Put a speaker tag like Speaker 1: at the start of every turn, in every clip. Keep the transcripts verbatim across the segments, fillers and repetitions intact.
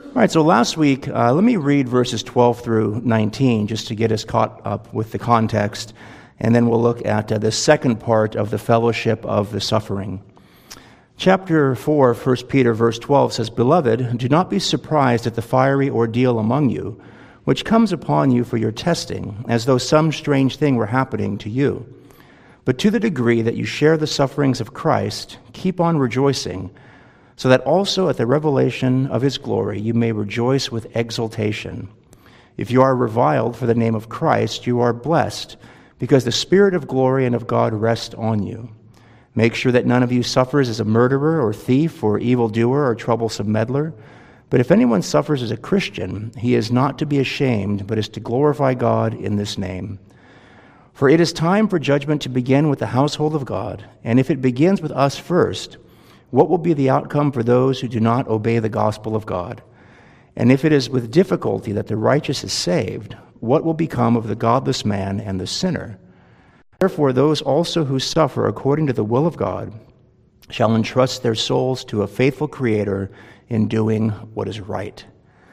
Speaker 1: All right, so last week, uh, let me read verses twelve through nineteen just to get us caught up with the context, and then we'll look at uh, the second part of the fellowship of the suffering. Chapter four, First Peter, verse twelve says, "Beloved, do not be surprised at the fiery ordeal among you, which comes upon you for your testing, as though some strange thing were happening to you. But to the degree that you share the sufferings of Christ, keep on rejoicing, so that also at the revelation of his glory you may rejoice with exultation. If you are reviled for the name of Christ, you are blessed, because the Spirit of glory and of God rests on you. Make sure that none of you suffers as a murderer or thief or evildoer or troublesome meddler. But if anyone suffers as a Christian, he is not to be ashamed, but is to glorify God in this name. For it is time for judgment to begin with the household of God, and if it begins with us first, what will be the outcome for those who do not obey the gospel of God? And if it is with difficulty that the righteous is saved, what will become of the godless man and the sinner? Therefore, those also who suffer according to the will of God shall entrust their souls to a faithful Creator in doing what is right."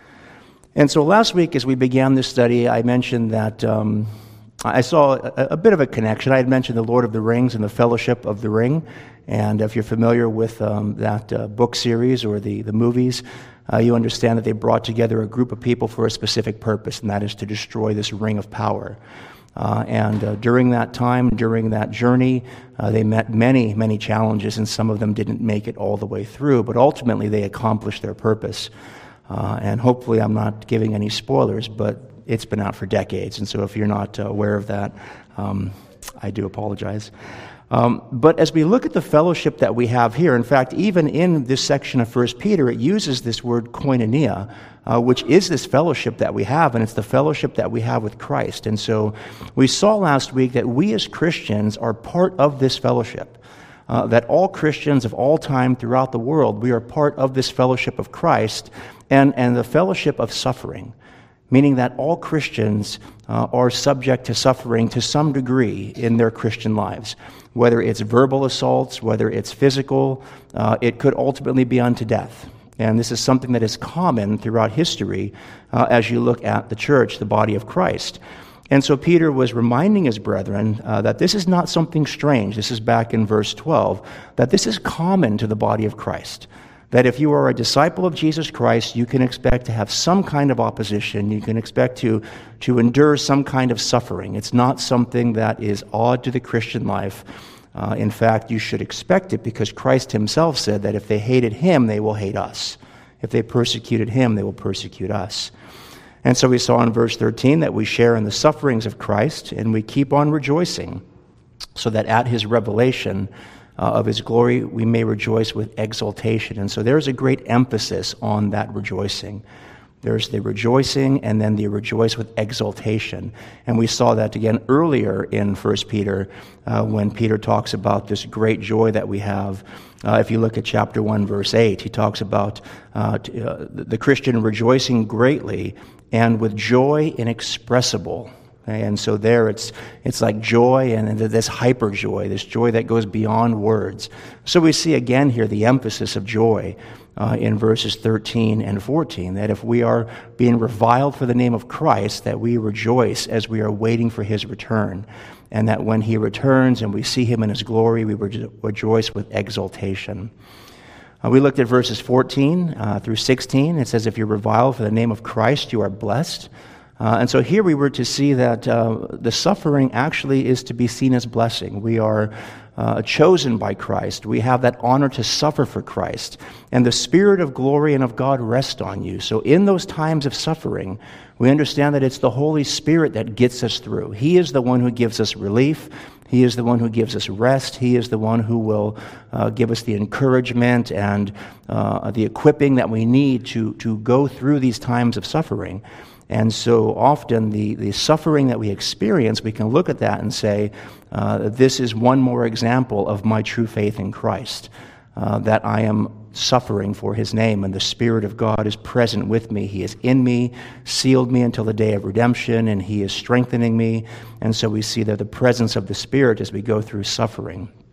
Speaker 1: And so last week, as we began this study, I mentioned that um, I saw a, a bit of a connection. I had mentioned the Lord of the Rings and the Fellowship of the Ring. And if you're familiar with um, that uh, book series or the, the movies, uh, you understand that they brought together a group of people for a specific purpose, and that is to destroy this ring of power. Uh, and uh, during that time, during that journey, uh, they met many, many challenges, and some of them didn't make it all the way through, but ultimately they accomplished their purpose. Uh, and hopefully I'm not giving any spoilers, but it's been out for decades, and so if you're not uh, aware of that, um, I do apologize. Um, but as we look at the fellowship that we have here, in fact, even in this section of First Peter, it uses this word koinonia, uh, which is this fellowship that we have, and it's the fellowship that we have with Christ. And so we saw last week that we as Christians are part of this fellowship, uh, that all Christians of all time throughout the world, we are part of this fellowship of Christ and, and the fellowship of suffering, meaning that all Christians uh, are subject to suffering to some degree in their Christian lives. Whether it's verbal assaults, whether it's physical, uh, it could ultimately be unto death. And this is something that is common throughout history uh, as you look at the church, the body of Christ. And so Peter was reminding his brethren uh, that this is not something strange. This is back in verse twelve, that this is common to the body of Christ. That if you are a disciple of Jesus Christ, you can expect to have some kind of opposition. You can expect to, to endure some kind of suffering. It's not something that is odd to the Christian life. Uh, in fact, you should expect it because Christ himself said that if they hated him, they will hate us. If they persecuted him, they will persecute us. And so we saw in verse thirteen that we share in the sufferings of Christ, and we keep on rejoicing, so that at his revelation Uh, of his glory, we may rejoice with exultation. And so there's a great emphasis on that rejoicing. There's the rejoicing and then the rejoice with exultation. And we saw that again earlier in First Peter uh, when Peter talks about this great joy that we have. Uh, if you look at chapter one, verse eight, he talks about uh, t- uh, the Christian rejoicing greatly and with joy inexpressible. And so there it's it's like joy and this hyper joy, this joy that goes beyond words. So we see again here the emphasis of joy uh, in verses thirteen and fourteen, that if we are being reviled for the name of Christ, that we rejoice as we are waiting for his return. And that when he returns and we see him in his glory, we rejo- rejoice with exultation. Uh, we looked at verses fourteen uh, through sixteen. It says, if you're reviled for the name of Christ, you are blessed. Uh, and so here we were to see that uh, the suffering actually is to be seen as blessing. We are uh, chosen by Christ. We have that honor to suffer for Christ. And the Spirit of glory and of God rest on you. So in those times of suffering, we understand that it's the Holy Spirit that gets us through. He is the one who gives us relief. He is the one who gives us rest. He is the one who will uh, give us the encouragement and uh, the equipping that we need to, to go through these times of suffering. And so often the, the suffering that we experience, we can look at that and say, uh, this is one more example of my true faith in Christ, uh, that I am suffering for his name, and the Spirit of God is present with me. He is in me, sealed me until the day of redemption, and he is strengthening me. And so we see that the presence of the Spirit as we go through suffering.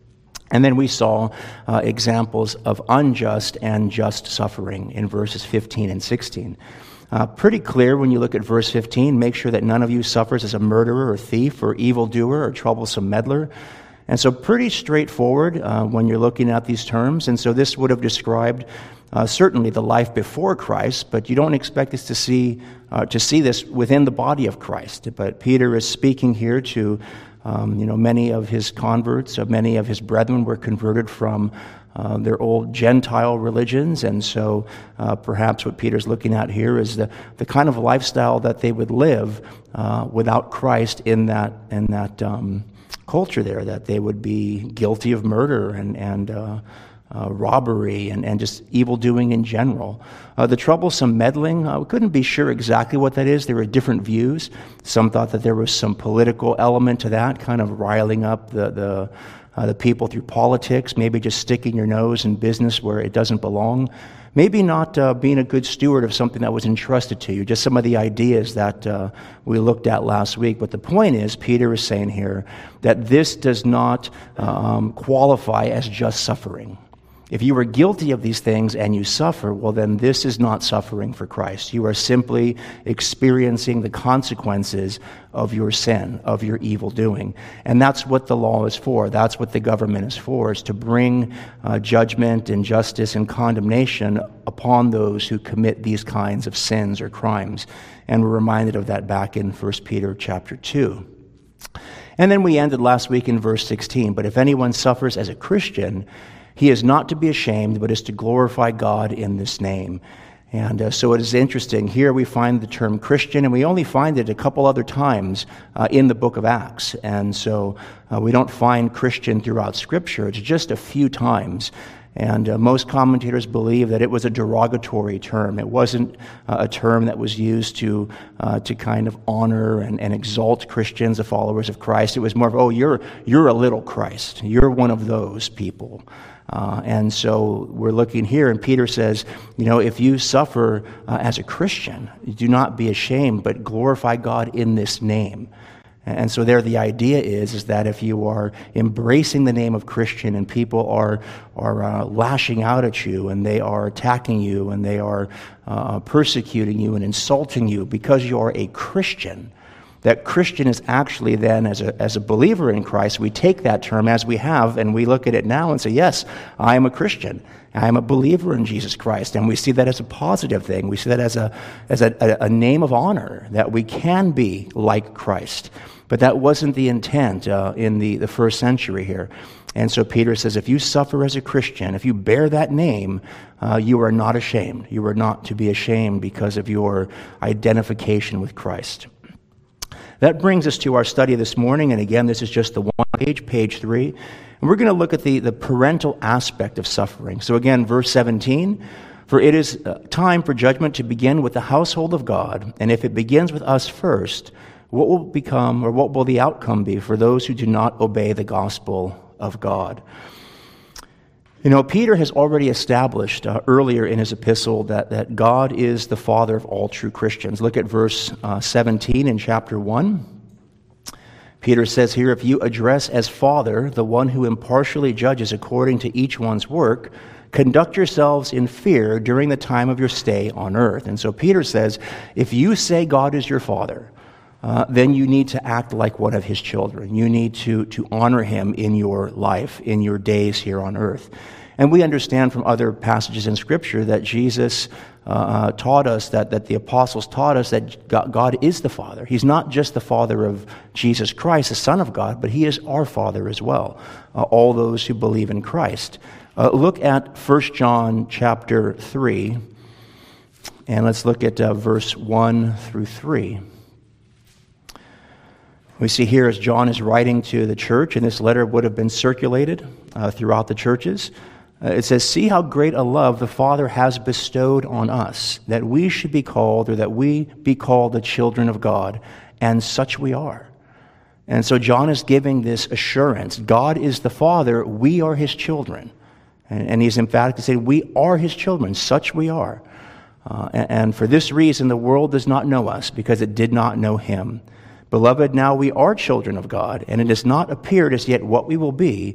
Speaker 1: And then we saw uh, examples of unjust and just suffering in verses fifteen and sixteen. Uh, pretty clear when you look at verse fifteen, make sure that none of you suffers as a murderer or thief or evildoer or troublesome meddler. And so pretty straightforward uh, when you're looking at these terms. And so this would have described uh, certainly the life before Christ, but you don't expect us to see uh, to see this within the body of Christ. But Peter is speaking here to um, you know many of his converts, uh, many of his brethren were converted from Uh, their old Gentile religions, and so uh, perhaps what Peter's looking at here is the, the kind of lifestyle that they would live uh, without Christ in that in that um, culture there, that they would be guilty of murder and, and uh, uh, robbery and, and just evil doing in general. Uh, the troublesome meddling, uh, we couldn't be sure exactly what that is. There were different views. Some thought that there was some political element to that, kind of riling up the the Uh, the people through politics, maybe just sticking your nose in business where it doesn't belong, maybe not uh, being a good steward of something that was entrusted to you, just some of the ideas that uh, we looked at last week. But the point is, Peter is saying here that this does not um, qualify as just suffering. If you are guilty of these things and you suffer, well, then this is not suffering for Christ. You are simply experiencing the consequences of your sin, of your evil doing. And that's what the law is for. That's what the government is for, is to bring uh, judgment and justice and condemnation upon those who commit these kinds of sins or crimes. And we're reminded of that back in First Peter chapter two. And then we ended last week in verse sixteen. But if anyone suffers as a Christian, he is not to be ashamed, but is to glorify God in this name. And uh, so it is interesting. Here we find the term Christian, and we only find it a couple other times uh, in the book of Acts. And so uh, we don't find Christian throughout Scripture. It's just a few times. And uh, most commentators believe that it was a derogatory term. It wasn't uh, a term that was used to uh, to kind of honor and, and exalt Christians, the followers of Christ. It was more of, oh, you're you're a little Christ. You're one of those people. Uh, and so we're looking here, and Peter says, you know, if you suffer uh, as a Christian, do not be ashamed, but glorify God in this name. And so there the idea is, is that if you are embracing the name of Christian and people are are uh, lashing out at you and they are attacking you and they are uh, persecuting you and insulting you because you are a Christian, that Christian is actually then, as a as a believer in Christ, we take that term as we have and we look at it now and say, yes, I am a Christian. I am a believer in Jesus Christ. And we see that as a positive thing. We see that as a as a, a name of honor, that we can be like Christ. But that wasn't the intent uh, in the, the first century here. And so Peter says, if you suffer as a Christian, if you bear that name, uh, you are not ashamed. You are not to be ashamed because of your identification with Christ. That brings us to our study this morning. And again, this is just the one page, page three. And we're going to look at the, the parental aspect of suffering. So again, verse seventeen, for it is time for judgment to begin with the household of God. And if it begins with us first, what will become, or what will the outcome be for those who do not obey the gospel of God? You know, Peter has already established uh, earlier in his epistle that, that God is the Father of all true Christians. Look at verse uh, seventeen in chapter one. Peter says here, if you address as Father the one who impartially judges according to each one's work, conduct yourselves in fear during the time of your stay on earth. And so Peter says, if you say God is your Father, Uh, then you need to act like one of his children. You need to, to honor him in your life, in your days here on earth. And we understand from other passages in Scripture that Jesus uh, taught us, that, that the apostles taught us that God, God is the Father. He's not just the Father of Jesus Christ, the Son of God, but he is our Father as well, uh, all those who believe in Christ. Uh, look at First John chapter three, and let's look at uh, verse one through three. We see here as John is writing to the church, and this letter would have been circulated uh, throughout the churches. Uh, it says, see how great a love the Father has bestowed on us, that we should be called, or that we be called the children of God, and such we are. And so John is giving this assurance. God is the Father, we are his children. And, and he's emphatic to say, we are his children, such we are. Uh, and, and for this reason, the world does not know us, because it did not know him. Beloved, now we are children of God, and it has not appeared as yet what we will be.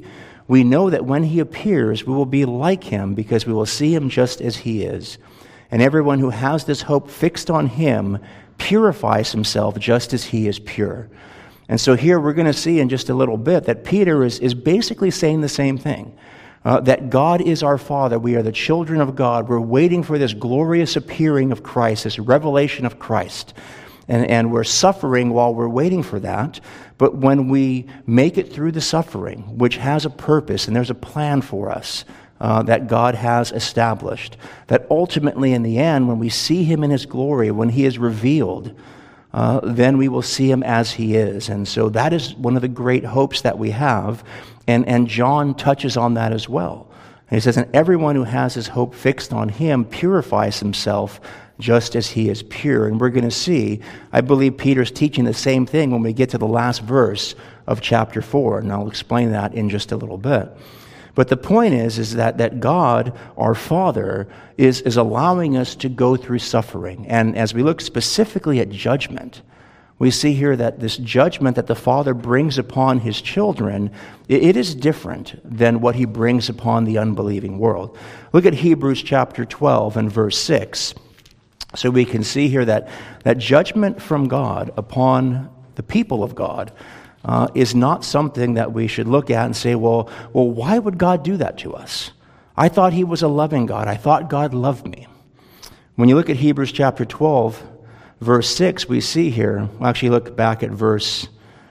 Speaker 1: We know that when he appears, we will be like him because we will see him just as he is. And everyone who has this hope fixed on him purifies himself just as he is pure. And so here we're going to see in just a little bit that Peter is, is basically saying the same thing. Uh, that God is our Father. We are the children of God. We're waiting for this glorious appearing of Christ, this revelation of Christ. And, and we're suffering while we're waiting for that. But when we make it through the suffering, which has a purpose and there's a plan for us uh, that God has established, that ultimately in the end, when we see him in his glory, when he is revealed, uh, then we will see him as he is. And so that is one of the great hopes that we have. And, and John touches on that as well. And he says, and everyone who has his hope fixed on him purifies himself just as he is pure. And we're going to see, I believe Peter's teaching the same thing when we get to the last verse of chapter four. And I'll explain that in just a little bit. But the point is, is that, that God, our Father, is, is allowing us to go through suffering. And as we look specifically at judgment, we see here that this judgment that the Father brings upon his children, it, it is different than what he brings upon the unbelieving world. Look at Hebrews chapter twelve and verse six. So we can see here that, that judgment from God upon the people of God uh, is not something that we should look at and say, well, well, why would God do that to us? I thought he was a loving God. I thought God loved me. When you look at Hebrews chapter twelve, verse six, we see here, we'll actually look back at verse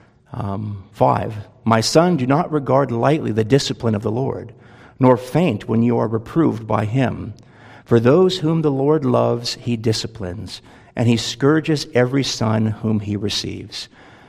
Speaker 1: um, five. My son, do not regard lightly the discipline of the Lord, nor faint when you are reproved by him. For those whom the Lord loves, he disciplines, and he scourges every son whom he receives.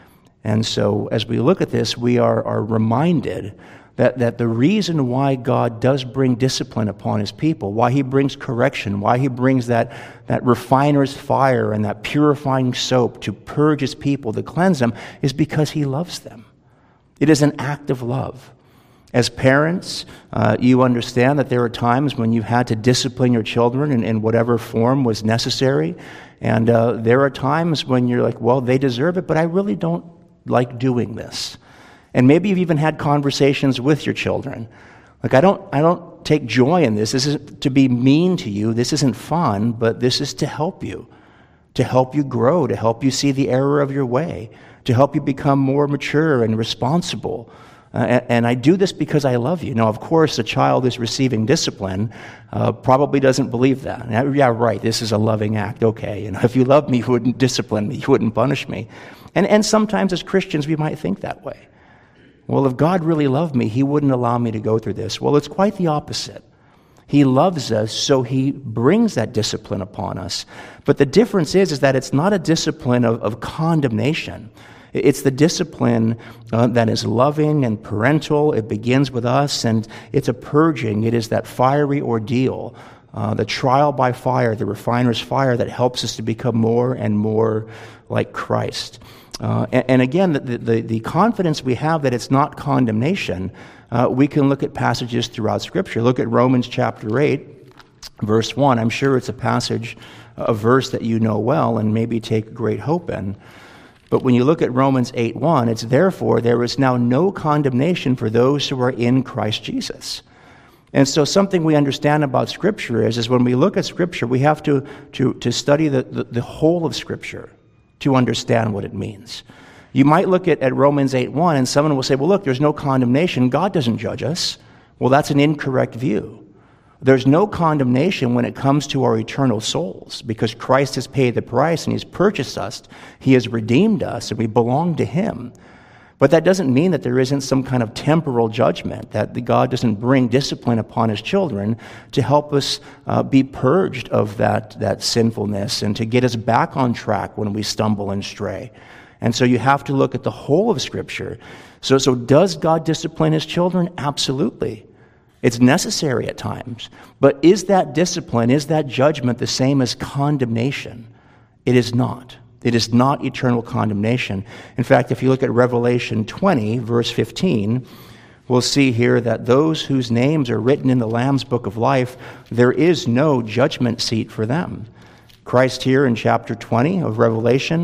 Speaker 1: And so as we look at this, we are, are reminded that, that the reason why God does bring discipline upon his people, why he brings correction, why he brings that, that refiner's fire and that purifying soap to purge his people, to cleanse them, is because he loves them. It is an act of love. As parents, uh, you understand that there are times when you had to discipline your children in, in whatever form was necessary. And uh, there are times when you're like, well, they deserve it, but I really don't like doing this. And maybe you've even had conversations with your children. Like, I don't, I don't take joy in this. This isn't to be mean to you. This isn't fun, but this is to help you, to help you grow, to help you see the error of your way, to help you become more mature and responsible. Uh, and, and I do this because I love you. Now, of course, a child who's receiving discipline uh, probably doesn't believe that. Yeah, right, this is a loving act. Okay, you know, if you loved me, you wouldn't discipline me. You wouldn't punish me. And, and sometimes as Christians, we might think that way. Well, if God really loved me, he wouldn't allow me to go through this. Well, it's quite the opposite. He loves us, so he brings that discipline upon us. But the difference is, is that it's not a discipline of, of condemnation. It's the discipline uh, that is loving and parental. It begins with us, and it's a purging. It is that fiery ordeal, uh, the trial by fire, the refiner's fire that helps us to become more and more like Christ. Uh, and, and again, the, the, the confidence we have that it's not condemnation, uh, we can look at passages throughout Scripture. Look at Romans chapter eight, verse one. I'm sure it's a passage, a verse that you know well and maybe take great hope in. But when you look at Romans eight one, it's therefore there is now no condemnation for those who are in Christ Jesus. And so something we understand about Scripture is, is when we look at Scripture, we have to, to, to study the, the, the whole of Scripture to understand what it means. You might look at, at Romans eight one and someone will say, well, look, there's no condemnation. God doesn't judge us. Well, that's an incorrect view. There's no condemnation when it comes to our eternal souls because Christ has paid the price and he's purchased us. He has redeemed us and we belong to him. But that doesn't mean that there isn't some kind of temporal judgment, that the God doesn't bring discipline upon his children to help us uh, be purged of that, that sinfulness and to get us back on track when we stumble and stray. And so you have to look at the whole of Scripture. So, so does God discipline his children? Absolutely. It's necessary at times. But is that discipline, is that judgment the same as condemnation? It is not. It is not eternal condemnation. In fact, if you look at Revelation twenty, verse fifteen, we'll see here that those whose names are written in the Lamb's book of life, there is no judgment seat for them. Christ here in chapter twenty of Revelation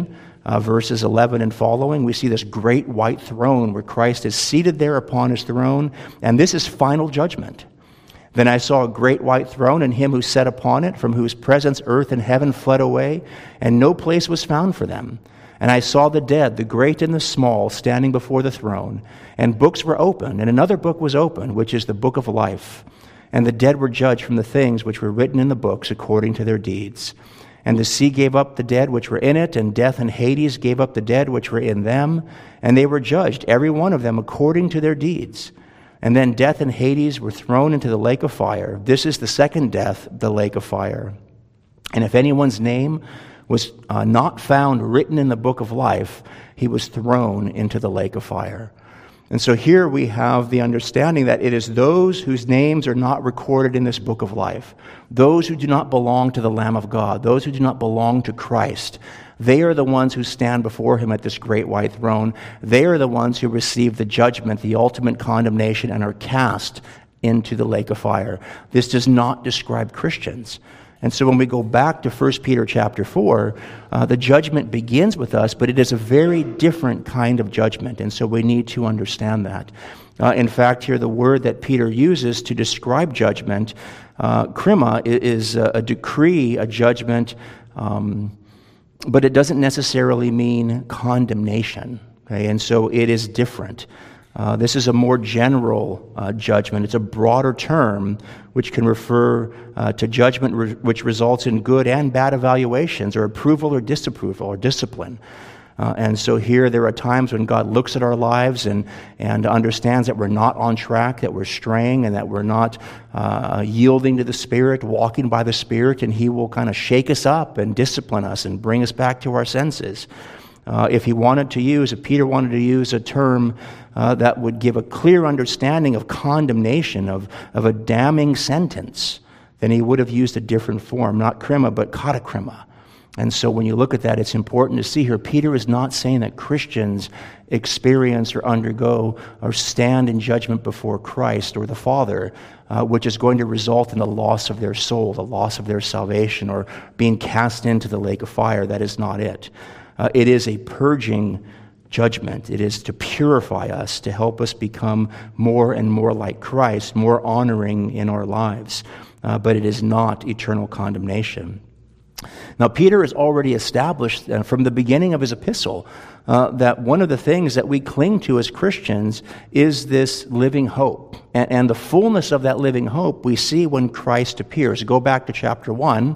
Speaker 1: uh, verses eleven and following, we see this great white throne where Christ is seated there upon his throne, and this is final judgment. Then I saw a great white throne and him who sat upon it, from whose presence earth and heaven fled away, and no place was found for them. And I saw the dead, the great and the small, standing before the throne, and books were opened, and another book was opened, which is the book of life. And the dead were judged from the things which were written in the books according to their deeds. And the sea gave up the dead which were in it, and death and Hades gave up the dead which were in them, and they were judged, every one of them according to their deeds. And then death and Hades were thrown into the lake of fire. This is the second death, the lake of fire. And if anyone's name was uh, not found written in the book of life, he was thrown into the lake of fire. And so here we have the understanding that it is those whose names are not recorded in this book of life, those who do not belong to the Lamb of God, those who do not belong to Christ. They are the ones who stand before him at this great white throne. They are the ones who receive the judgment, the ultimate condemnation, and are cast into the lake of fire. This does not describe Christians. And so when we go back to First Peter chapter four, uh, the judgment begins with us, but it is a very different kind of judgment. And so we need to understand that. Uh, in fact, here the word that Peter uses to describe judgment, uh, krima, is a, a decree, a judgment, um, but it doesn't necessarily mean condemnation. Okay? And so it is different. Uh, this is a more general uh, judgment. It's a broader term which can refer uh, to judgment re- which results in good and bad evaluations, or approval or disapproval, or discipline. Uh, and so here there are times when God looks at our lives and, and understands that we're not on track, that we're straying, and that we're not uh, yielding to the Spirit, walking by the Spirit, and he will kind of shake us up and discipline us and bring us back to our senses. Uh, if he wanted to use, if Peter wanted to use a term uh, that would give a clear understanding of condemnation, of, of a damning sentence, then he would have used a different form, not krima, but katakrima. And so when you look at that, it's important to see here, Peter is not saying that Christians experience or undergo or stand in judgment before Christ or the Father, uh, which is going to result in the loss of their soul, the loss of their salvation, or being cast into the lake of fire. That is not it. Uh, it is a purging judgment. It is to purify us, to help us become more and more like Christ, more honoring in our lives. Uh, but it is not eternal condemnation. Now, Peter has already established uh, from the beginning of his epistle uh, that one of the things that we cling to as Christians is this living hope. And, and the fullness of that living hope we see when Christ appears. Go back to chapter one.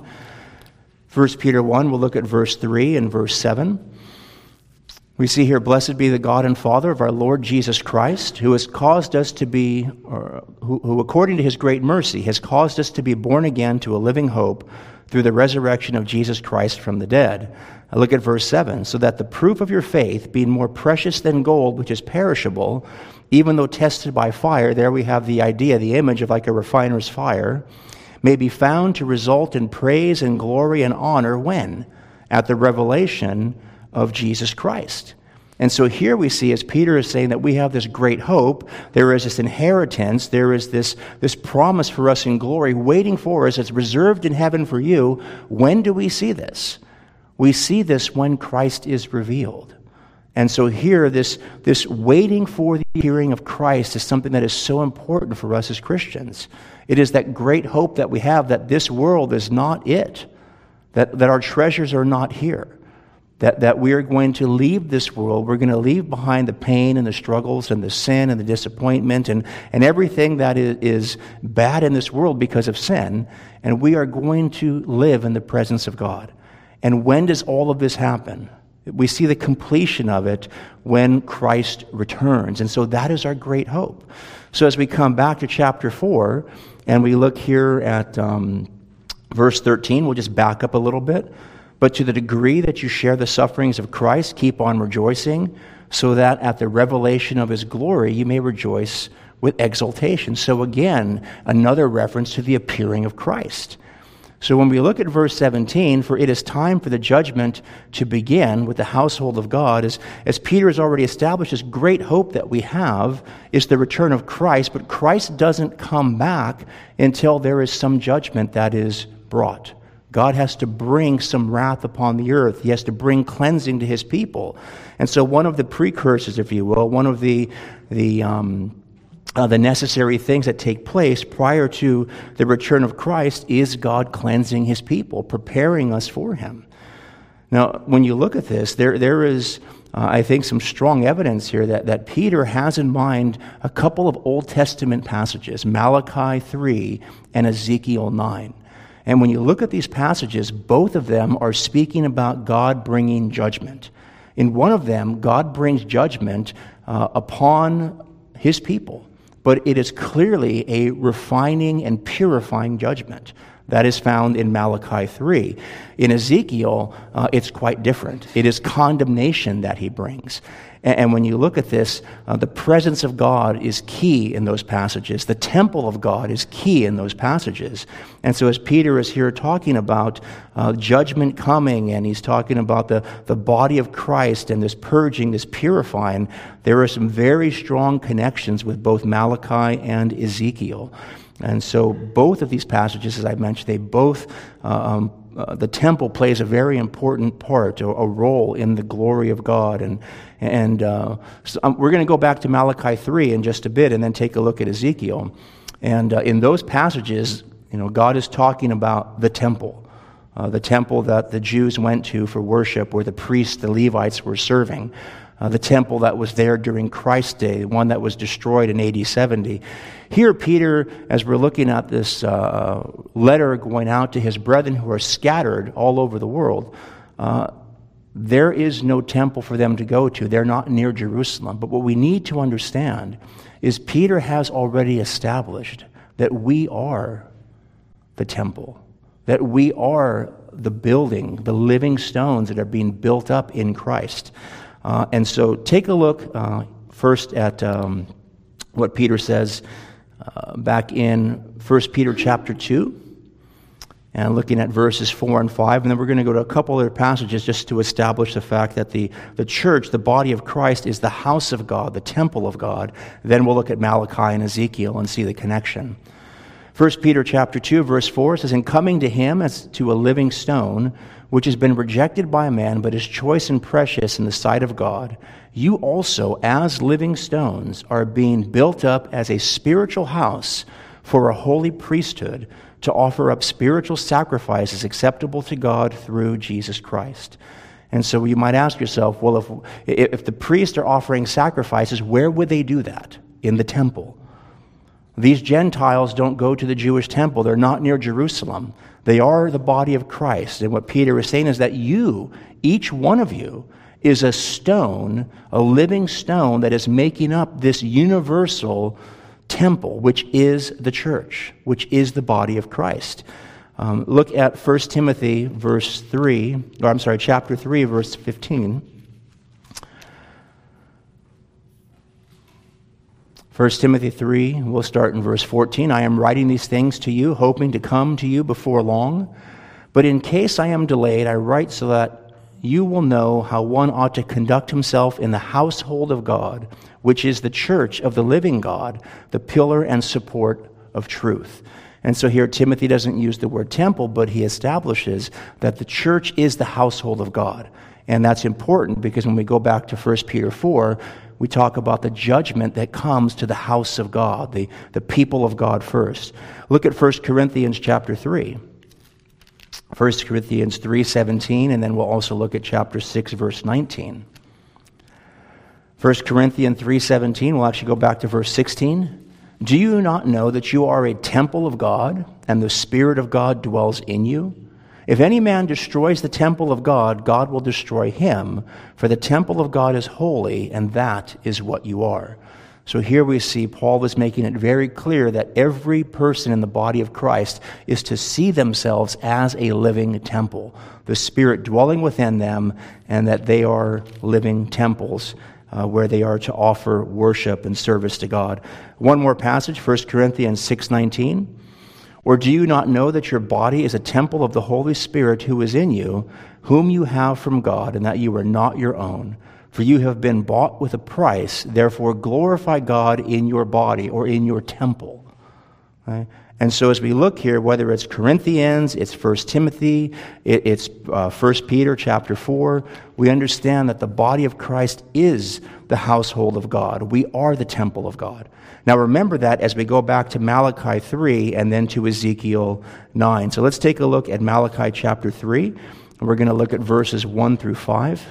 Speaker 1: First Peter one, we'll look at verse three and verse seven. We see here, "Blessed be the God and Father of our Lord Jesus Christ, who has caused us to be, or who, who according to his great mercy, has caused us to be born again to a living hope through the resurrection of Jesus Christ from the dead." Now look at verse seven. "So that the proof of your faith, being more precious than gold, which is perishable, even though tested by fire," there we have the idea, the image of like a refiner's fire, "may be found to result in praise and glory and honor when? At the revelation of Jesus Christ." And so here we see, as Peter is saying, that we have this great hope. There is this inheritance. There is this, this promise for us in glory waiting for us. It's reserved in heaven for you. When do we see this? We see this when Christ is revealed. And so here, this, this waiting for the appearing of Christ is something that is so important for us as Christians. It is that great hope that we have that this world is not it, that, that our treasures are not here. That, that we are going to leave this world. We're going to leave behind the pain and the struggles and the sin and the disappointment and, and everything that is, is bad in this world because of sin. And we are going to live in the presence of God. And when does all of this happen? We see the completion of it when Christ returns. And so that is our great hope. So as we come back to chapter four, and we look here at um, verse thirteen, we'll just back up a little bit. "But to the degree that you share the sufferings of Christ, keep on rejoicing, so that at the revelation of his glory you may rejoice with exultation." So again, another reference to the appearing of Christ. So when we look at verse seventeen, "For it is time for the judgment to begin with the household of God," as, as Peter has already established, this great hope that we have is the return of Christ, but Christ doesn't come back until there is some judgment that is brought. God has to bring some wrath upon the earth. He has to bring cleansing to his people. And so one of the precursors, if you will, one of the the um, uh, the necessary things that take place prior to the return of Christ is God cleansing his people, preparing us for him. Now, when you look at this, there there is, uh, I think, some strong evidence here that, that Peter has in mind a couple of Old Testament passages, Malachi three and Ezekiel nine. And when you look at these passages, both of them are speaking about God bringing judgment. In one of them, God brings judgment uh, upon his people, but it is clearly a refining and purifying judgment. That is found in Malachi three. In Ezekiel, uh, it's quite different. It is condemnation that he brings. And, and when you look at this, uh, the presence of God is key in those passages. The temple of God is key in those passages. And so as Peter is here talking about uh, judgment coming, and he's talking about the, the body of Christ and this purging, this purifying, there are some very strong connections with both Malachi and Ezekiel. And so both of these passages, as I mentioned, they both, uh, um, uh, the temple plays a very important part, or a role in the glory of God. And and uh, so um, we're going to go back to Malachi three in just a bit and then take a look at Ezekiel. And uh, in those passages, you know, God is talking about the temple, uh, the temple that the Jews went to for worship, where the priests, the Levites, were serving. Uh, the temple that was there during Christ's day, the one that was destroyed in A D seventy. Here, Peter, as we're looking at this uh, letter going out to his brethren who are scattered all over the world, uh, there is no temple for them to go to. They're not near Jerusalem. But what we need to understand is Peter has already established that we are the temple, that we are the building, the living stones that are being built up in Christ. Uh, and so take a look uh, first at um, what Peter says uh, back in First Peter chapter two, and looking at verses four and five. And then we're going to go to a couple other passages just to establish the fact that the, the church, the body of Christ, is the house of God, the temple of God. Then we'll look at Malachi and Ezekiel and see the connection. First Peter chapter two, verse four says, "In coming to him as to a living stone, which has been rejected by man, but is choice and precious in the sight of God, you also, as living stones, are being built up as a spiritual house for a holy priesthood, to offer up spiritual sacrifices acceptable to God through Jesus Christ." And so you might ask yourself, well, if, if the priests are offering sacrifices, where would they do that? In the temple. These Gentiles don't go to the Jewish temple. They're not near Jerusalem. They are the body of Christ. And what Peter is saying is that you, each one of you, is a stone, a living stone that is making up this universal temple, which is the church, which is the body of Christ. Um, look at First Timothy verse three, or I'm sorry, chapter three, verse fifteen. First Timothy three, we'll start in verse fourteen. "I am writing these things to you, hoping to come to you before long. But in case I am delayed, I write so that you will know how one ought to conduct himself in the household of God, which is the church of the living God, the pillar and support of truth." And so here Timothy doesn't use the word temple, but he establishes that the church is the household of God. And that's important because when we go back to First Peter four, we talk about the judgment that comes to the house of God, the, the people of God first. Look at First Corinthians chapter three. First Corinthians three seventeen, and then we'll also look at chapter six, verse nineteen. First Corinthians three seventeen, we'll actually go back to verse sixteen. "Do you not know that you are a temple of God, and the Spirit of God dwells in you? If any man destroys the temple of God, God will destroy him, for the temple of God is holy, and that is what you are." So here we see Paul is making it very clear that every person in the body of Christ is to see themselves as a living temple, the Spirit dwelling within them, and that they are living temples uh, where they are to offer worship and service to God. One more passage, First Corinthians six nineteen. "Or do you not know that your body is a temple of the Holy Spirit who is in you, whom you have from God, and that you are not your own? For you have been bought with a price, therefore glorify God in your body," or in your temple. Right? And so as we look here, whether it's Corinthians, it's First Timothy, it, it's uh, First Peter chapter four, we understand that the body of Christ is the household of God. We are the temple of God. Now remember that as we go back to Malachi three and then to Ezekiel nine. So let's take a look at Malachi chapter three, and we're going to look at verses one through five.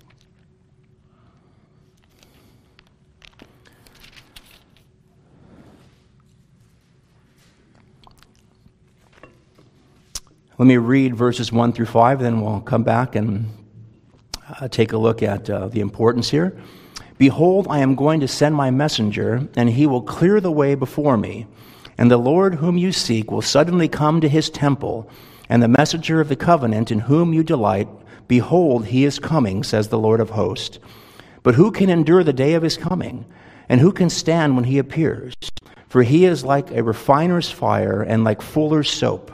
Speaker 1: Let me read verses one through five, then we'll come back and uh, take a look at uh, the importance here. Behold, I am going to send my messenger, and he will clear the way before me. And the Lord whom you seek will suddenly come to his temple, and the messenger of the covenant in whom you delight, behold, he is coming, says the Lord of hosts. But who can endure the day of his coming? And who can stand when he appears? For he is like a refiner's fire and like fuller's soap.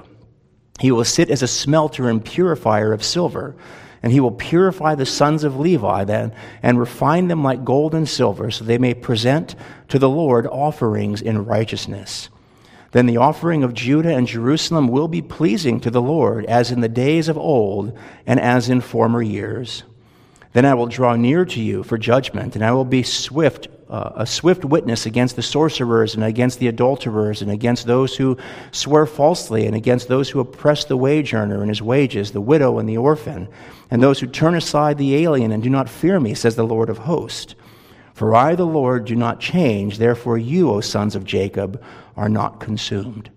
Speaker 1: He will sit as a smelter and purifier of silver, and he will purify the sons of Levi then, and refine them like gold and silver, so they may present to the Lord offerings in righteousness. Then the offering of Judah and Jerusalem will be pleasing to the Lord, as in the days of old and as in former years. Then I will draw near to you for judgment, and I will be swift, uh, a swift witness against the sorcerers and against the adulterers and against those who swear falsely and against those who oppress the wage earner and his wages, the widow and the orphan, and those who turn aside the alien and do not fear me, says the Lord of hosts. For I, the Lord, do not change, therefore you, O sons of Jacob, are not consumed.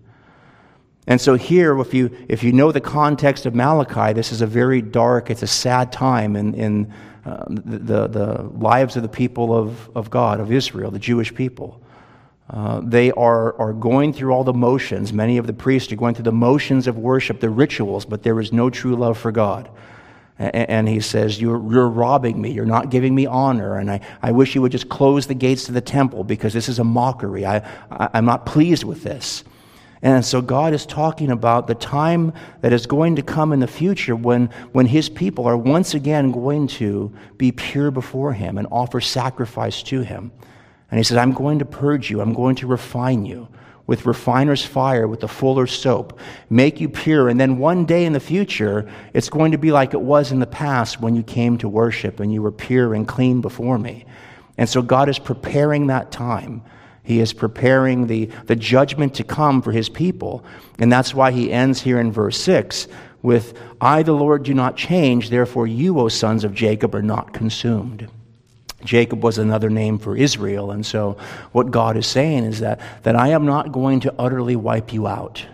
Speaker 1: And so here, if you if you know the context of Malachi, this is a very dark, it's a sad time in, in uh, the, the lives of the people of, of God, of Israel, the Jewish people. Uh, they are, are going through all the motions. Many of the priests are going through the motions of worship, the rituals, but there is no true love for God. And, and he says, you're, you're robbing me, you're not giving me honor, and I, I wish you would just close the gates to the temple because this is a mockery. I, I, I'm not pleased with this. And so God is talking about the time that is going to come in the future when, when his people are once again going to be pure before him and offer sacrifice to him. And he says, I'm going to purge you, I'm going to refine you with refiner's fire, with the fuller's soap, make you pure. And then one day in the future, it's going to be like it was in the past when you came to worship and you were pure and clean before me. And so God is preparing that time. He is preparing the, the judgment to come for his people. And that's why he ends here in verse six with, I, the Lord, do not change, therefore you, O sons of Jacob, are not consumed. Jacob was another name for Israel. And so what God is saying is that, that I am not going to utterly wipe you out.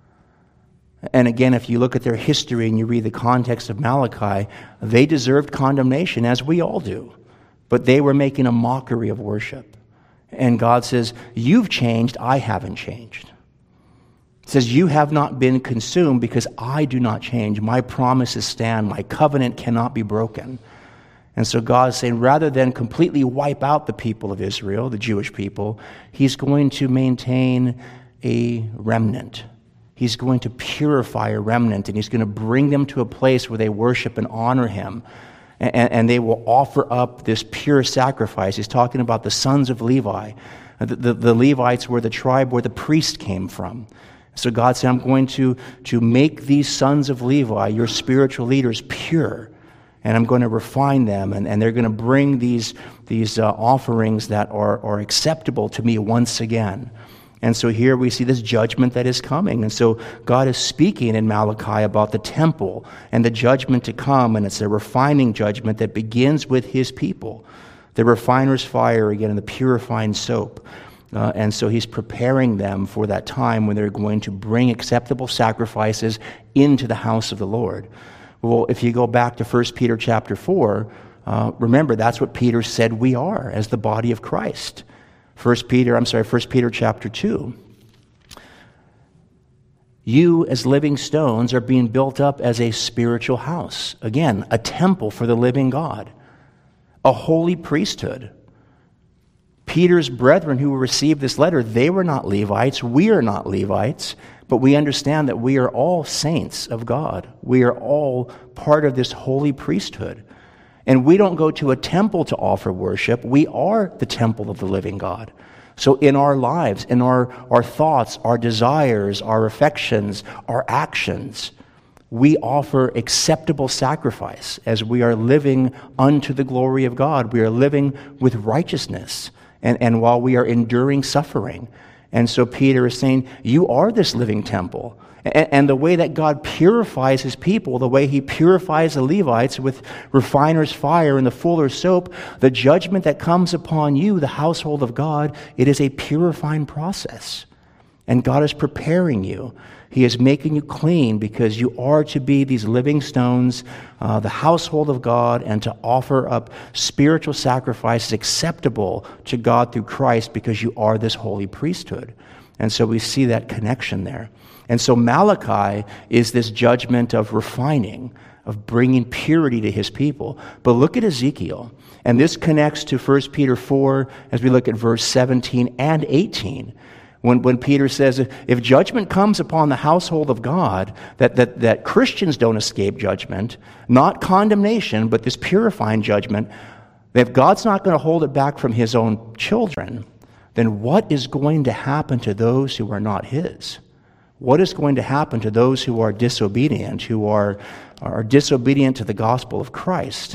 Speaker 1: And again, if you look at their history and you read the context of Malachi, they deserved condemnation, as we all do. But they were making a mockery of worship. And God says, you've changed, I haven't changed. It says, you have not been consumed because I do not change. My promises stand. My covenant cannot be broken. And so God is saying, rather than completely wipe out the people of Israel, the Jewish people, he's going to maintain a remnant. He's going to purify a remnant, and he's going to bring them to a place where they worship and honor him. And, and they will offer up this pure sacrifice. He's talking about the sons of Levi. The, the, the Levites were the tribe where the priest came from. So God said, I'm going to, to make these sons of Levi, your spiritual leaders, pure. And I'm going to refine them. And, and they're going to bring these, these uh, offerings that are, are acceptable to me once again. And so here we see this judgment that is coming. And so God is speaking in Malachi about the temple and the judgment to come. And it's a refining judgment that begins with his people. The refiner's fire, again, and the purifying soap. Uh, and so he's preparing them for that time when they're going to bring acceptable sacrifices into the house of the Lord. Well, if you go back to First Peter chapter four, uh, remember that's what Peter said we are as the body of Christ. First Peter, I'm sorry, First Peter chapter two. You as living stones are being built up as a spiritual house. Again, a temple for the living God. A holy priesthood. Peter's brethren who received this letter, they were not Levites. We are not Levites. But we understand that we are all saints of God. We are all part of this holy priesthood. And we don't go to a temple to offer worship. We are the temple of the living God. So in our lives, in our, our thoughts, our desires, our affections, our actions, we offer acceptable sacrifice as we are living unto the glory of God. We are living with righteousness, and, and while we are enduring suffering. And so Peter is saying, you are this living temple. And, and the way that God purifies his people, the way he purifies the Levites with refiner's fire and the fuller's soap, the judgment that comes upon you, the household of God, it is a purifying process. And God is preparing you. He is making you clean because you are to be these living stones, uh, the household of God, and to offer up spiritual sacrifices acceptable to God through Christ because you are this holy priesthood. And so we see that connection there. And so Malachi is this judgment of refining, of bringing purity to his people. But look at Ezekiel. And this connects to First Peter four as we look at verse seventeen and eighteen. When, when Peter says, if judgment comes upon the household of God, that, that, that Christians don't escape judgment, not condemnation, but this purifying judgment, if God's not going to hold it back from his own children, then what is going to happen to those who are not his? What is going to happen to those who are disobedient, who are, are disobedient to the gospel of Christ?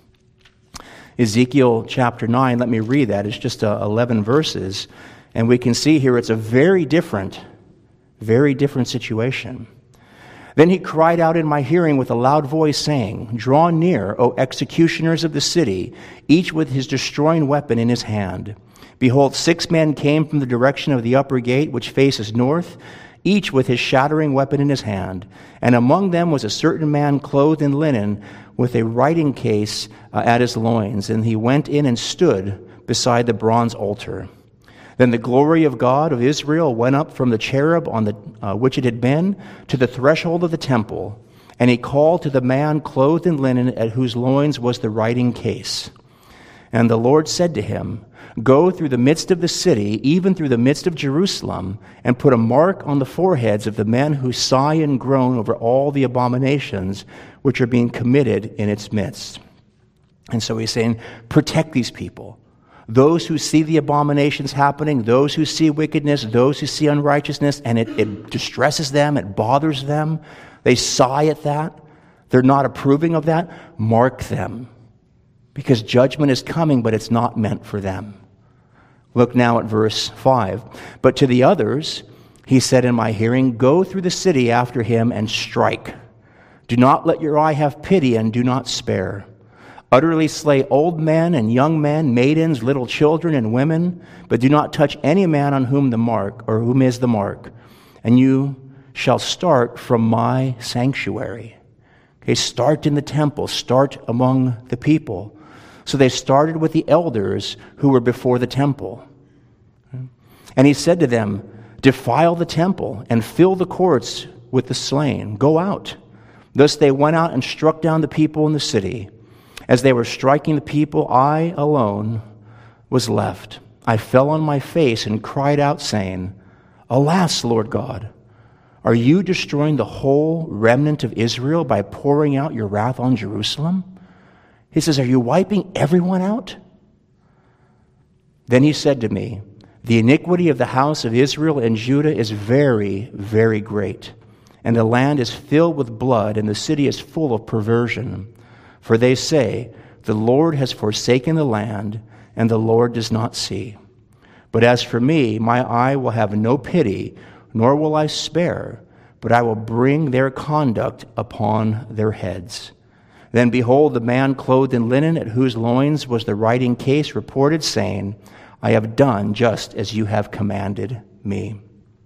Speaker 1: Ezekiel chapter nine, let me read that. It's just uh, eleven verses. And we can see here it's a very different, very different situation. Then he cried out in my hearing with a loud voice, saying, draw near, O executioners of the city, each with his destroying weapon in his hand. Behold, six men came from the direction of the upper gate, which faces north, each with his shattering weapon in his hand. And among them was a certain man clothed in linen, with a writing case uh, at his loins. And he went in and stood beside the bronze altar. Then the glory of God of Israel went up from the cherub on the uh, which it had been to the threshold of the temple. And he called to the man clothed in linen, at whose loins was the writing case. And the Lord said to him, go through the midst of the city, even through the midst of Jerusalem, and put a mark on the foreheads of the men who sigh and groan over all the abominations which are being committed in its midst. And so he's saying, protect these people. Those who see the abominations happening, those who see wickedness, those who see unrighteousness, and it, it distresses them, it bothers them, they sigh at that, they're not approving of that, mark them. Because judgment is coming, but it's not meant for them. Look now at verse five. But to the others, he said in my hearing, go through the city after him and strike. Do not let your eye have pity, and do not spare. Utterly slay old men and young men, maidens, little children, and women, but do not touch any man on whom the mark, or whom is the mark. And you shall start from my sanctuary. Okay, start in the temple, start among the people. So they started with the elders who were before the temple. And he said to them, defile the temple and fill the courts with the slain. Go out. Thus they went out and struck down the people in the city. As they were striking the people, I alone was left. I fell on my face and cried out, saying, alas, Lord God, are you destroying the whole remnant of Israel by pouring out your wrath on Jerusalem? He says, are you wiping everyone out? Then he said to me, the iniquity of the house of Israel and Judah is very, very great, and the land is filled with blood, and the city is full of perversion. For they say, the Lord has forsaken the land, and the Lord does not see. But as for me, my eye will have no pity, nor will I spare, but I will bring their conduct upon their heads. Then behold, the man clothed in linen, at whose loins was the writing case, reported, saying, I have done just as you have commanded me.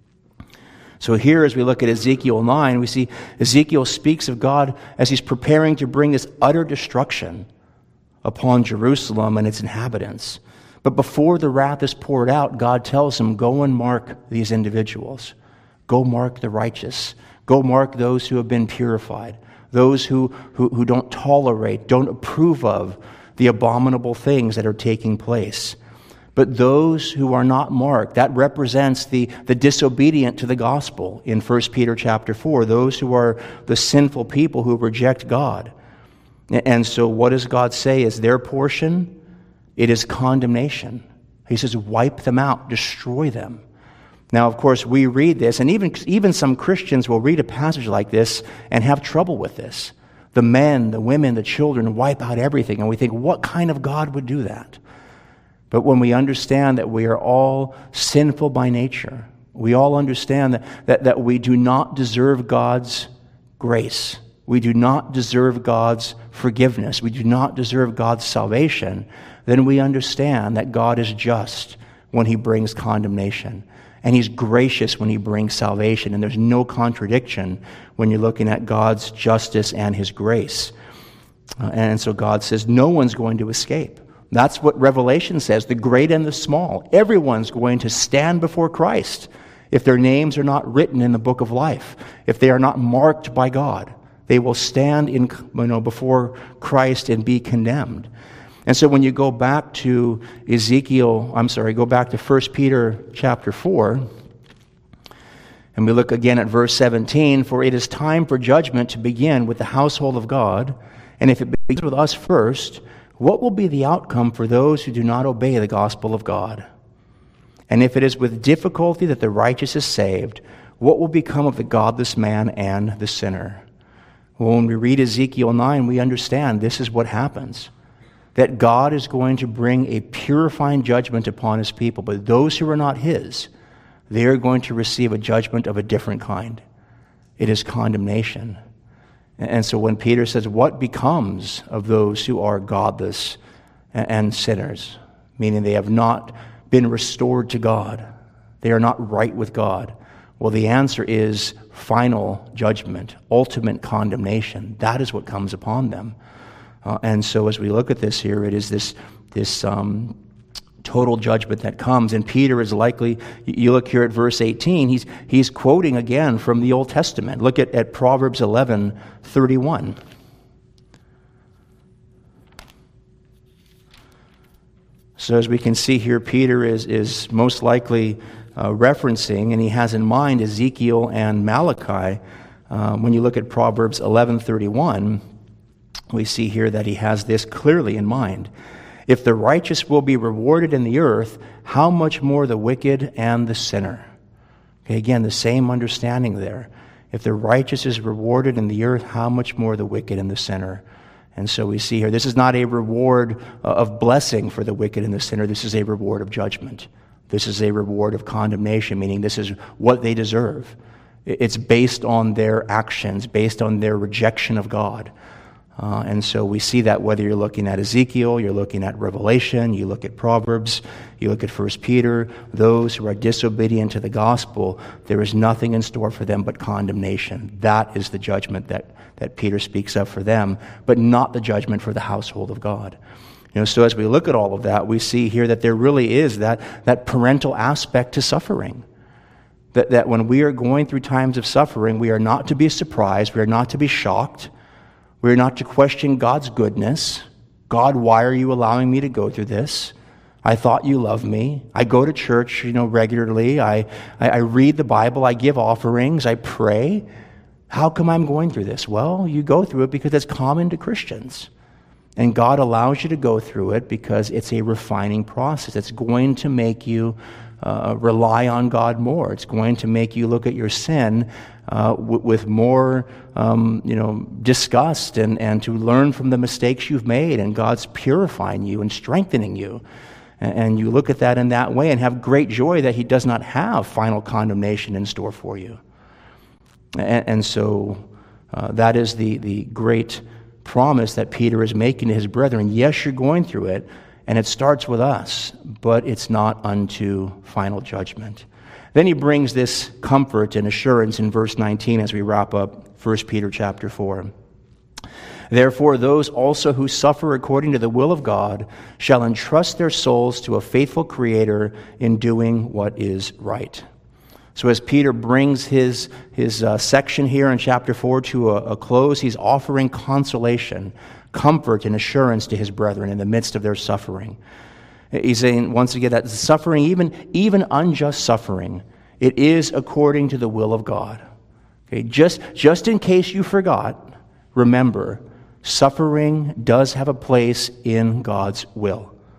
Speaker 1: So here, as we look at Ezekiel nine, we see Ezekiel speaks of God as he's preparing to bring this utter destruction upon Jerusalem and its inhabitants. But before the wrath is poured out, God tells him, go and mark these individuals. Go mark the righteous. Go mark those who have been purified. Those who, who, who don't tolerate, don't approve of the abominable things that are taking place. But those who are not marked, that represents the, the disobedient to the gospel in First Peter chapter four, those who are the sinful people who reject God. And so what does God say is their portion? It is condemnation. He says, wipe them out, destroy them. Now, of course, we read this, and even, even some Christians will read a passage like this and have trouble with this. The men, the women, the children wipe out everything. And we think, what kind of God would do that? But when we understand that we are all sinful by nature, we all understand that, that, that we do not deserve God's grace. We do not deserve God's forgiveness. We do not deserve God's salvation. Then we understand that God is just when He brings condemnation. And He's gracious when He brings salvation. And there's no contradiction when you're looking at God's justice and His grace. Uh, and so God says no one's going to escape. That's what Revelation says, the great and the small. Everyone's going to stand before Christ if their names are not written in the book of life, if they are not marked by God. They will stand in, you know, before Christ and be condemned. And so when you go back to Ezekiel, I'm sorry, go back to First Peter chapter four, and we look again at verse seventeen, for it is time for judgment to begin with the household of God, and if it begins with us first, what will be the outcome for those who do not obey the gospel of God? And if it is with difficulty that the righteous is saved, what will become of the godless man and the sinner? Well, when we read Ezekiel nine, we understand this is what happens. That God is going to bring a purifying judgment upon His people. But those who are not His, they are going to receive a judgment of a different kind. It is condemnation. And so when Peter says, what becomes of those who are godless and sinners? Meaning they have not been restored to God. They are not right with God. Well, the answer is final judgment, ultimate condemnation. That is what comes upon them. Uh, and so as we look at this here, it is this, this um, total judgment that comes. And Peter is likely, you look here at verse eighteen, he's, he's quoting again from the Old Testament. Look at, at Proverbs eleven thirty-one. So as we can see here, Peter is, is most likely uh, referencing, and he has in mind Ezekiel and Malachi. Um, when you look at Proverbs eleven thirty-one, we see here that he has this clearly in mind. If the righteous will be rewarded in the earth, how much more the wicked and the sinner? Okay, again, the same understanding there. If the righteous is rewarded in the earth, how much more the wicked and the sinner? And so we see here, this is not a reward of blessing for the wicked and the sinner. This is a reward of judgment. This is a reward of condemnation, meaning this is what they deserve. It's based on their actions, based on their rejection of God. Uh, and so we see that whether you're looking at Ezekiel, you're looking at Revelation, you look at Proverbs, you look at First Peter, those who are disobedient to the gospel, there is nothing in store for them but condemnation. That is the judgment that, that Peter speaks of for them, but not the judgment for the household of God. You know, so as we look at all of that, we see here that there really is that, that parental aspect to suffering. That, that when we are going through times of suffering, we are not to be surprised, we are not to be shocked. We're not to question God's goodness. God, why are you allowing me to go through this? I thought you loved me. I go to church, you know, regularly. I, I, I read the Bible. I give offerings. I pray. How come I'm going through this? Well, you go through it because it's common to Christians. And God allows you to go through it because it's a refining process. It's going to make you uh, rely on God more. It's going to make you look at your sin Uh, w- with more, um, you know, disgust and, and to learn from the mistakes you've made, and God's purifying you and strengthening you. And, and you look at that in that way and have great joy that He does not have final condemnation in store for you. And, and so uh, that is the, the great promise that Peter is making to his brethren. Yes, you're going through it, and it starts with us, but it's not unto final judgment. Then he brings this comfort and assurance in verse nineteen as we wrap up First Peter chapter four. Therefore, those also who suffer according to the will of God shall entrust their souls to a faithful Creator in doing what is right. So as Peter brings his, his uh, section here in chapter four to a, a close, he's offering consolation, comfort, and assurance to his brethren in the midst of their suffering. He's saying, once again, that suffering, even, even unjust suffering, it is according to the will of God. Okay, just, just in case you forgot, remember, suffering does have a place in God's will.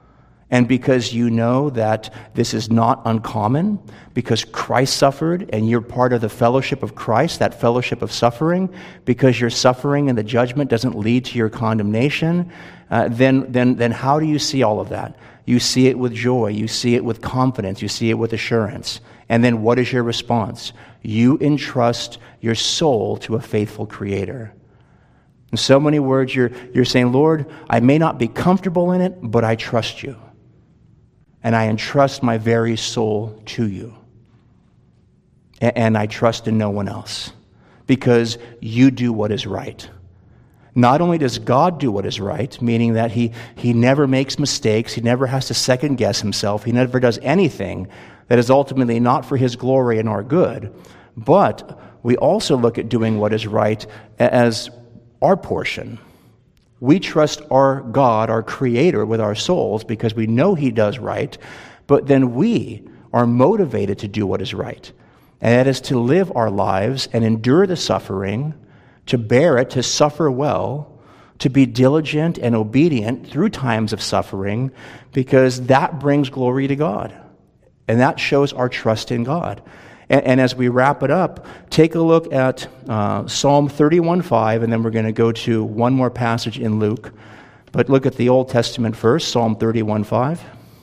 Speaker 1: And because you know that this is not uncommon, because Christ suffered and you're part of the fellowship of Christ, that fellowship of suffering, because your suffering and the judgment doesn't lead to your condemnation, uh, then, then, then how do you see all of that? You see it with joy, you see it with confidence, you see it with assurance. And then what is your response? You entrust your soul to a faithful Creator. In so many words, you're, you're saying, Lord, I may not be comfortable in it, but I trust you. And I entrust my very soul to you. And I trust in no one else. Because you do what is right. Not only does God do what is right, meaning that he, he never makes mistakes, he never has to second guess himself, he never does anything that is ultimately not for his glory and our good, but we also look at doing what is right as our portion. We trust our God, our Creator, with our souls because we know He does right, but then we are motivated to do what is right. And that is to live our lives and endure the suffering, to bear it, to suffer well, to be diligent and obedient through times of suffering, because that brings glory to God. And that shows our trust in God. And, and as we wrap it up, take a look at uh, Psalm thirty-one five, and then we're going to go to one more passage in Luke. But look at the Old Testament first, Psalm thirty-one five.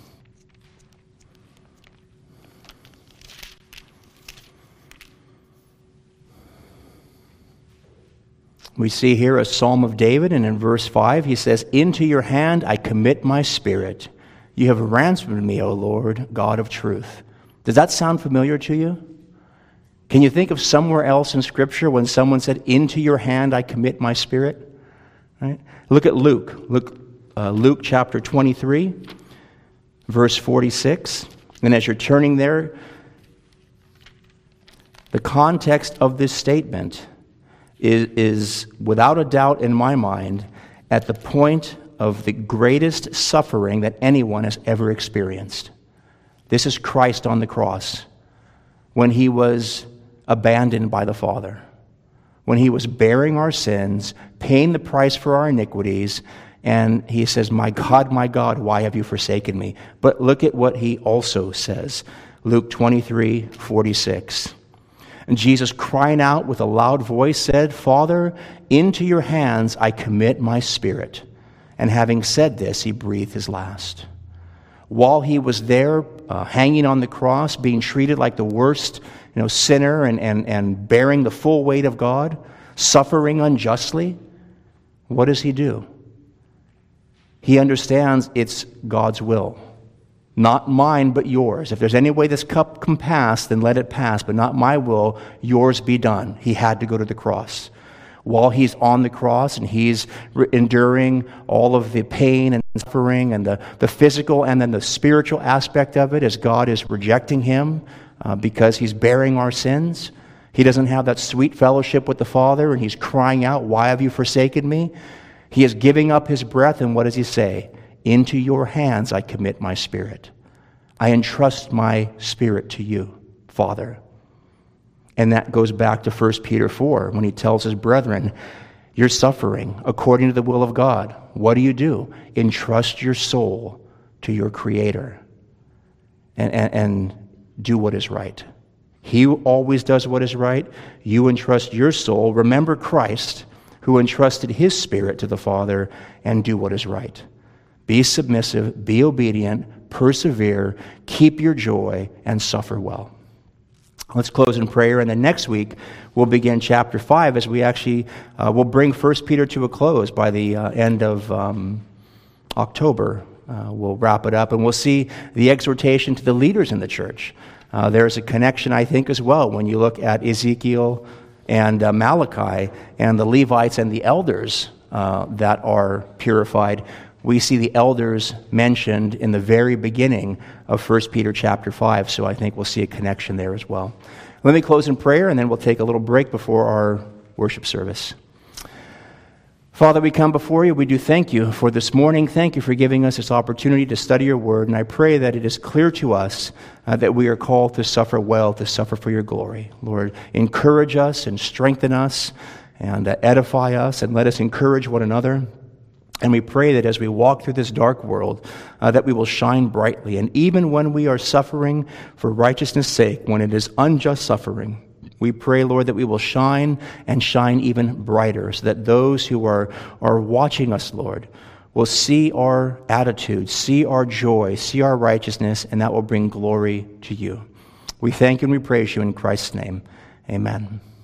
Speaker 1: We see here a Psalm of David, and in verse five he says, "Into your hand I commit my spirit. You have ransomed me, O Lord, God of truth." Does that sound familiar to you? Can you think of somewhere else in Scripture when someone said, "Into your hand I commit my spirit"? Right? Look at Luke. Look, uh, Luke chapter twenty-three, verse forty-six. And as you're turning there, the context of this statement is, is without a doubt in my mind at the point of the greatest suffering that anyone has ever experienced. This is Christ on the cross, when He was abandoned by the Father, when He was bearing our sins, paying the price for our iniquities, and He says, "My God, my God, why have you forsaken me?" But look at what He also says. Luke twenty-three forty-six. And Jesus, crying out with a loud voice, said, "Father, into your hands I commit my spirit." And having said this, He breathed His last. While He was there, uh, hanging on the cross, being treated like the worst you know, sinner and, and, and bearing the full weight of God, suffering unjustly, what does He do? He understands it's God's will. Not mine, but yours. If there's any way this cup can pass, then let it pass, but not my will, yours be done. He had to go to the cross. While He's on the cross and He's re- enduring all of the pain and suffering and the, the physical and then the spiritual aspect of it as God is rejecting Him uh, because He's bearing our sins. He doesn't have that sweet fellowship with the Father, and He's crying out, "Why have you forsaken me?" He is giving up His breath, and what does He say? "Into your hands I commit my spirit. I entrust my spirit to you, Father." And that goes back to First Peter four, when he tells his brethren, "You're suffering according to the will of God. What do you do? Entrust your soul to your Creator and, and, and do what is right." He always does what is right. You entrust your soul. Remember Christ, who entrusted His Spirit to the Father, and do what is right. Be submissive, be obedient, persevere, keep your joy, and suffer well. Let's close in prayer, and then next week we'll begin chapter five as we actually uh, will bring First Peter to a close by the uh, end of um, October. Uh, we'll wrap it up, and we'll see the exhortation to the leaders in the church. Uh, there's a connection, I think, as well when you look at Ezekiel and uh, Malachi and the Levites and the elders uh, that are purified. We see the elders mentioned in the very beginning of First Peter chapter five, so I think we'll see a connection there as well. Let me close in prayer, and then we'll take a little break before our worship service. Father, we come before you. We do thank you for this morning. Thank you for giving us this opportunity to study your word, and I pray that it is clear to us uh, that we are called to suffer well, to suffer for your glory. Lord, encourage us and strengthen us and uh, edify us, and let us encourage one another. And we pray that as we walk through this dark world, uh, that we will shine brightly. And even when we are suffering for righteousness' sake, when it is unjust suffering, we pray, Lord, that we will shine and shine even brighter, so that those who are, are watching us, Lord, will see our attitude, see our joy, see our righteousness, and that will bring glory to you. We thank you and we praise you in Christ's name. Amen.